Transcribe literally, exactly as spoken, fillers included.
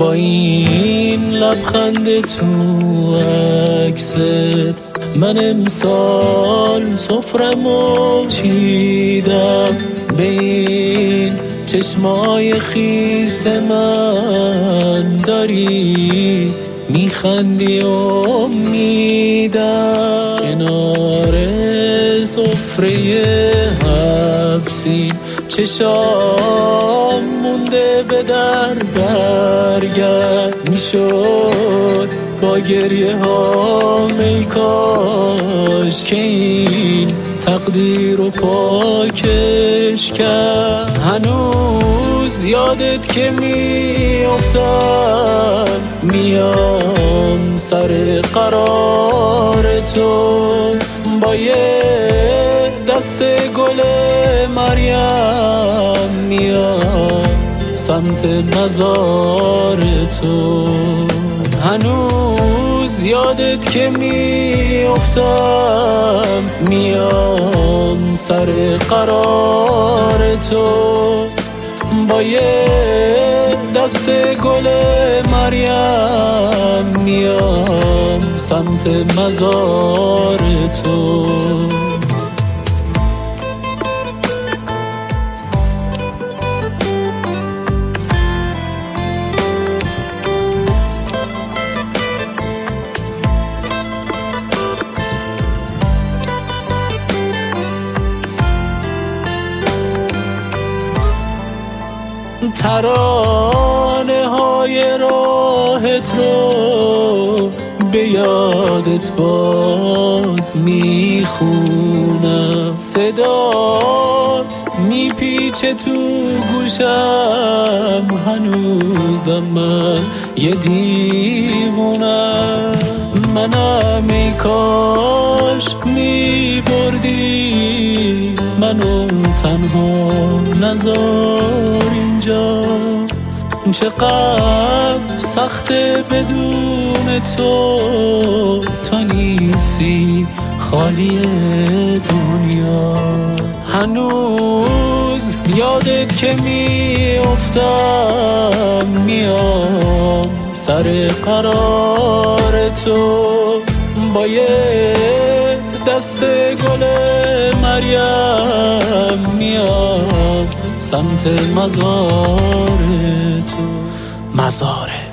با این لبخند تو عکست من امسال سفرمو چیدم، به این چشمای خیس من داری میخندی و میدم. کنار سفره هفسین چشام مونده به در برگرد، میشد با گریه ها ای کاش که این تقدیر رو پاکش کرد. هنوز یادت که میافتم میام سر قرار تو، با یه دست گل مریم میام سمت مزار تو. هنوز یادت که میافتم میام سر قرار تو، با یه دست گل مریم میام سمت مزار تو. ترانه های راهت رو به یادت باز میخونم، صدات میپیچه تو گوشم، هنوزم من یه دیوونم. منم ای کاش میبردی منو تنها نذار اینجا، چقدر سخته بدون تو، تو نیستی خالی دنیا. هنوز یادت که میافتم میام سر قرار تو، با یه دست گل مریم میام سمت مزار تو. مزاره